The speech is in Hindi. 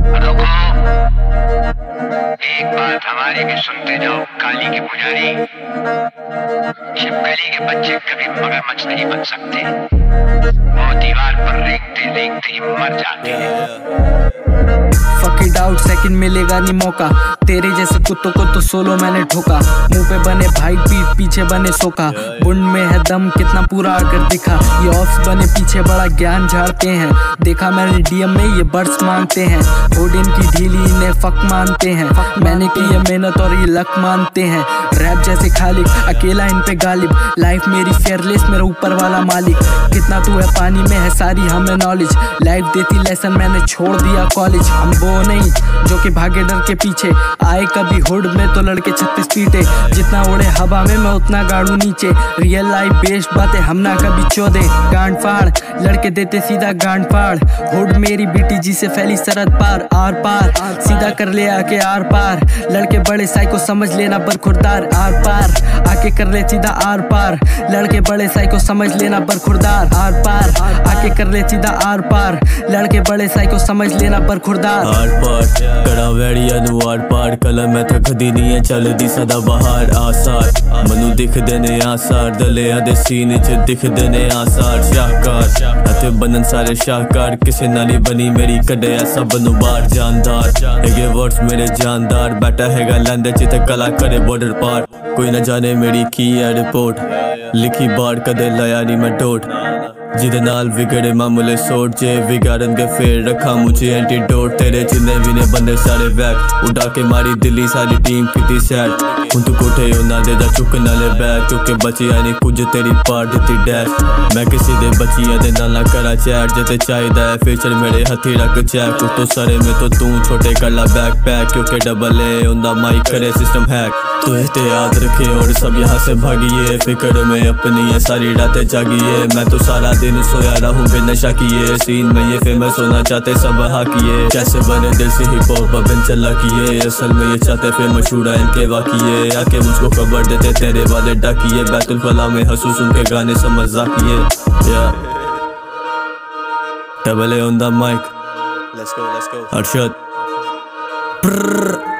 रुको, एक बात हमारी भी सुनते जाओ काली के पुजारी। छिपकली के बच्चे कभी मगरमच्छ नहीं बन सकते, वो दीवार पर रेंगते रेंगते ही मर जाते हैं। फक इट आउट, सेकंड मिलेगा नहीं मौका। तेरे जैसे कुत्तों को तो सोलो मैंने ठोका। मुंह पे बने भाई, पीठ पीछे बने सोखा। बुंड में है दम कितना पूरा आकर दिखा। ये ऑफ्स बने पीछे बड़ा ज्ञान झाड़ते हैं। देखा मैंने डीएम में ये बर्ड्स मांगते हैं। ओडिन की ढीली इन्हें फक मानते हैं। मैंने की ये मेहनत और ये लक मानते हैं। रैप जैसे खालिक अकेला इन पे गालिब। लाइफ मेरी फेयरलेस, मेरा ऊपर वाला मालिक। कितना तू है पानी में है सारी हमें नॉलेज। लाइफ देती लेसन, मैंने छोड़ दिया कॉलेज। हम वो नहीं जो कि भागे डर के पीछे। आए कभी हुड में तो लड़के 36 पीटे। जितना उड़े हवा में मैं उतना गाड़ू नीचे। रियल लाइफ बेस्ड बातें हम ना कभी चौदे। गांड फाड़ लड़के देते सीधा गांड फाड़। हुड मेरी बीटीजी से फैली सरहद पार आर पार। सीधा कर ले आके आर पार। लड़के बड़े साइको समझ लेना बरखुरदार आर पार। आके कर ले सीधा आर पार। लड़के बड़े साइको समझ लेना बरखुरदार आर पार। आके कर ले सीधा आर पार। लड़के बड़े साइको समझ लेना बरखुरदार आर पार। कड़ा वैड़िया नू आर पार। कलम मैं थकदी नहीं है, चलदी सदा बहार आसार। मनु दिखदे ने आसार, दलिया दे सीने च दिखदे ने आसार। शाहकार अते बनन सारे शाहकार। किसे नाली बनी मेरी कड़े ऐसा बनू बार जानदार। हैगे वर्ड्स मेरे जानदार। बैठा हैगा लैंदे चित कला करे बॉर्डर पार। कोई ना जाने मेरी की है रिपोर्ट। लिखी बार कदे लाया नहीं मैं डोट। जिदे नाल विगड़े मामूले सोच जे विगाड़न के फेर रखा मुझे एंटीडोट। तेरे जिन्ने भी ने बंदे सारे वैक उड़ा के मारी दिल्ली सारी टीम किती सैट। हुण तू कोठे उन्हां दे दा चुक नाले बैग। चुके बचिया नहीं कुछ तेरी पार दित्ती डैश। मैं किसी दे बचिया दे नाल करा चैट। जिते चाहिदा है फीचर मेरे हथी रख चैक। तो सारे में तो तू छोटे कर ला बैक पैक। क्योंकि डबल ए उनदा माइक करे सिस्टम हैक। तो एहतियात रखे और सब यहाँ से भागिए। फिक्र में अपनी ये सारी रातें जागिए। मैं तो सारा दिन सोया रहूं बेनशा किए। सीन में ये फेमस होना चाहते सब हाकिए। कैसे बने दिल से हिप हॉप बिन चला किए। असल में ये चाहते फेमस शूड़ा इनके वाकिए। आके मुझको खबर देते तेरे वाले डाकिए। बैतुल फला में हंसू सुन के गाने समझ जाकिए। Double A on the mic. Let's go. Arshad.